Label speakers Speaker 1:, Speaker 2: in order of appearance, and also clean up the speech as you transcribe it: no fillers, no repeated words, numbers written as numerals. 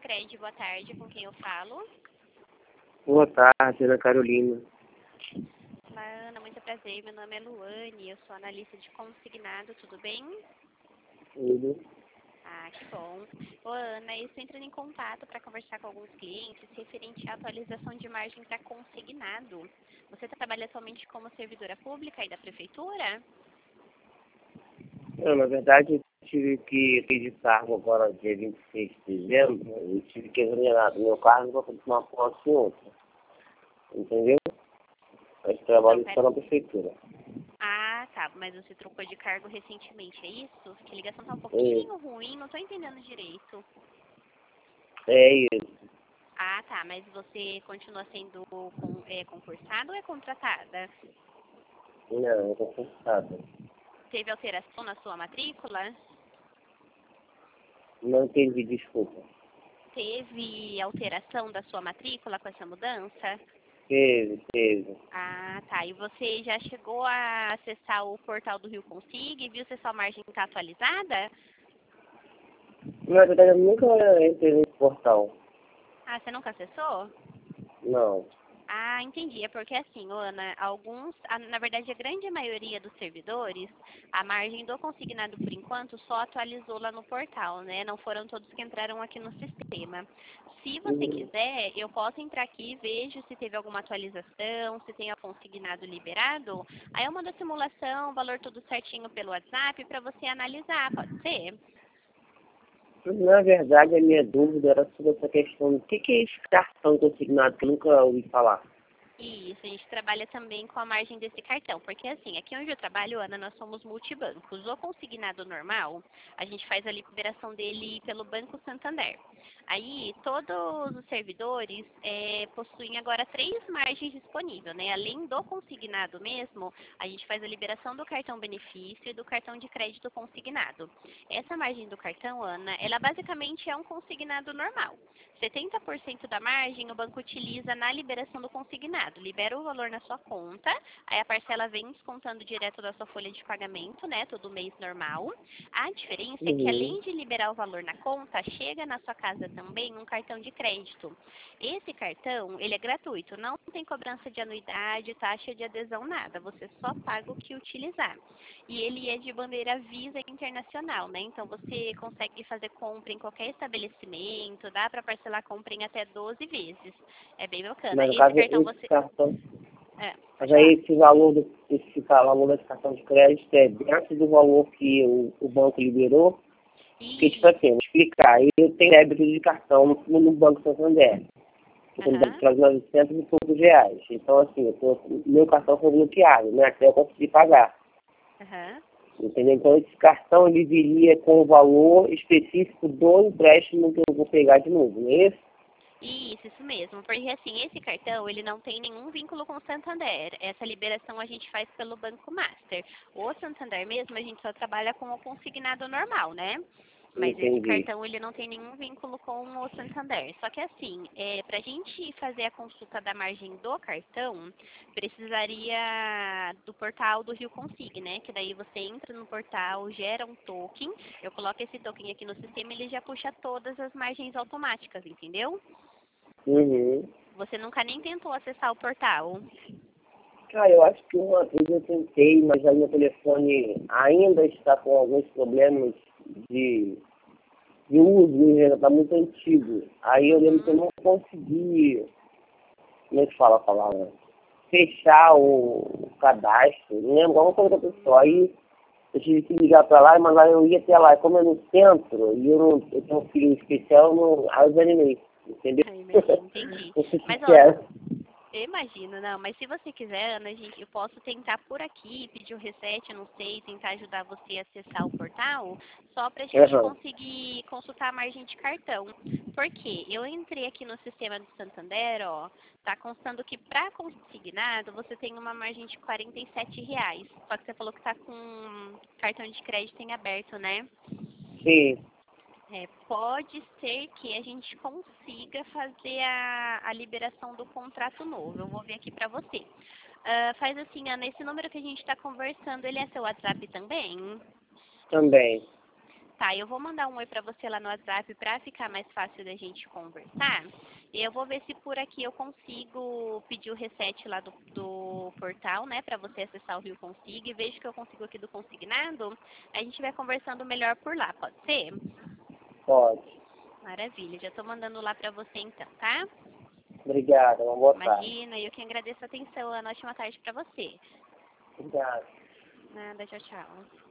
Speaker 1: Cicred, boa tarde, com quem eu falo?
Speaker 2: Boa tarde, Ana Carolina.
Speaker 1: Olá, Ana, muito prazer, meu nome é Luane, eu sou analista de consignado, tudo bem?
Speaker 2: Tudo.
Speaker 1: Ah, que bom. Ô, Ana, eu estou entrando em contato para conversar com alguns clientes referente à atualização de margem para consignado. Você trabalha atualmente como servidora pública aí da prefeitura?
Speaker 2: Não, na verdade, eu tive que pedir cargo agora, dia 26 de dezembro, e tive que exonerar do meu cargo para fazer uma posse em outra. Entendeu? Mas trabalho só na prefeitura.
Speaker 1: Ah, tá, mas você trocou de cargo recentemente, é isso? Que a ligação tá um pouquinho ruim, não estou entendendo direito.
Speaker 2: É isso.
Speaker 1: Ah, tá, mas você continua sendo concursada ou é contratada?
Speaker 2: Não, eu estou cansado.
Speaker 1: Teve alteração na sua matrícula?
Speaker 2: Não entendi, desculpa.
Speaker 1: Teve alteração da sua matrícula com essa mudança?
Speaker 2: Teve.
Speaker 1: Ah, tá. E você já chegou a acessar o portal do Rio Consig e viu se a sua margem está atualizada?
Speaker 2: Na verdade, eu nunca entrei nesse portal.
Speaker 1: Ah, você nunca acessou?
Speaker 2: Não.
Speaker 1: Ah, entendi. É porque assim, Ana, na verdade a grande maioria dos servidores, a margem do consignado por enquanto só atualizou lá no portal, né? Não foram todos que entraram aqui no sistema. Se você quiser, eu posso entrar aqui e vejo se teve alguma atualização, se tem a consignado liberado. Aí eu mando a simulação, o valor tudo certinho pelo WhatsApp para você analisar, pode ser?
Speaker 2: Na verdade, a minha dúvida era sobre essa questão do que é esse cartão consignado, que eu nunca ouvi falar.
Speaker 1: Isso, a gente trabalha também com a margem desse cartão, porque assim, aqui onde eu trabalho, Ana, nós somos multibancos. O consignado normal, a gente faz a liberação dele pelo Banco Santander. Aí, todos os servidores possuem agora 3 margens disponíveis, né? Além do consignado mesmo, a gente faz a liberação do cartão benefício e do cartão de crédito consignado. Essa margem do cartão, Ana, ela basicamente é um consignado normal. 70% da margem o banco utiliza na liberação do consignado. Libera o valor na sua conta, aí a parcela vem descontando direto da sua folha de pagamento, né, todo mês normal. A diferença é que além de liberar o valor na conta, chega na sua casa também um cartão de crédito. Esse cartão, ele é gratuito, não tem cobrança de anuidade, taxa de adesão, nada. Você só paga o que utilizar. E ele é de bandeira Visa Internacional, né? Então você consegue fazer compra em qualquer estabelecimento, dá para parcelar compra em até 12 vezes. É bem bacana.
Speaker 2: Mas no
Speaker 1: Esse
Speaker 2: caso,
Speaker 1: cartão
Speaker 2: esse
Speaker 1: você...
Speaker 2: cartão... Mas
Speaker 1: pode
Speaker 2: aí
Speaker 1: falar.
Speaker 2: esse valor desse cartão de crédito é dentro do valor que o banco liberou? Porque, tipo assim, vou explicar. Eu tenho débito de cartão no Banco Santander. Eu tenho débito para 900 e poucos reais. Então, assim, meu cartão foi bloqueado, né? Até eu conseguir pagar. Entendeu? Então, esse cartão, ele viria com o valor específico do empréstimo que eu vou pegar de novo, não é isso?
Speaker 1: Isso mesmo. Porque assim, esse cartão, ele não tem nenhum vínculo com o Santander. Essa liberação a gente faz pelo Banco Master. O Santander mesmo, a gente só trabalha com o consignado normal, né? Mas esse
Speaker 2: Entendi.
Speaker 1: cartão, ele não tem nenhum vínculo com o Santander. Só que assim, para a gente fazer a consulta da margem do cartão, precisaria do portal do Rio Consig, né? Que daí você entra no portal, gera um token, eu coloco esse token aqui no sistema, ele já puxa todas as margens automáticas, entendeu? Você nunca nem tentou acessar o portal?
Speaker 2: Cara, eu acho que uma vez eu tentei, mas aí meu telefone ainda está com alguns problemas de uso, já está muito antigo. Aí eu lembro que eu não consegui, como é que fala a palavra? Fechar o cadastro, não lembro, alguma coisa da pessoa. Aí eu tive que ligar para lá, mas aí eu ia até lá. Como é no centro, e eu tenho um filho especial, aí eu desanimei, entendeu?
Speaker 1: Entendi. Mas, eu imagino, não, mas se você quiser, Ana, eu posso tentar por aqui, pedir o reset, eu não sei, tentar ajudar você a acessar o portal, só para a gente conseguir consultar a margem de cartão. Porque eu entrei aqui no sistema do Santander, ó, tá constando que para consignado você tem uma margem de R$ 47. Só que você falou que tá com cartão de crédito em aberto, né?
Speaker 2: Sim.
Speaker 1: Pode ser que a gente consiga fazer a liberação do contrato novo. Eu vou ver aqui para você. Faz assim, Ana, esse número que a gente está conversando, ele é seu WhatsApp também?
Speaker 2: Também.
Speaker 1: Tá, eu vou mandar um oi pra você lá no WhatsApp pra ficar mais fácil da gente conversar. E eu vou ver se por aqui eu consigo pedir o reset lá do portal, né, pra você acessar o Rio Consig. E vejo que eu consigo aqui do Consignado. A gente vai conversando melhor por lá, pode ser?
Speaker 2: Pode.
Speaker 1: Maravilha, já tô mandando lá pra você então, tá?
Speaker 2: Obrigado, uma boa tarde.
Speaker 1: Imagina, eu que agradeço a atenção. Uma ótima tarde pra você.
Speaker 2: Obrigado.
Speaker 1: Nada, tchau, tchau.